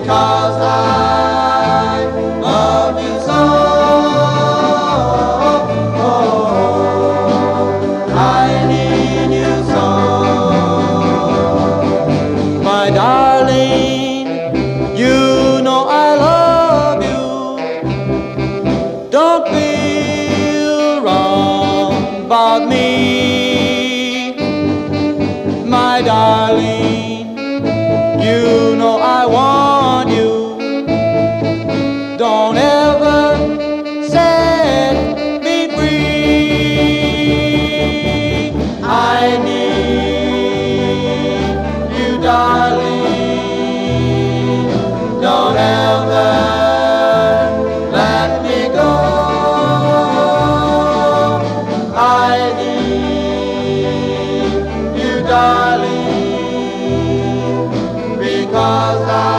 because I love you so. I need you so, my darling. You know I love you. Don't feel wrong about me, my darling. You know I want you. Don't ever set me free. I need you, darling. Don't ever let me go. I need you, darling, because I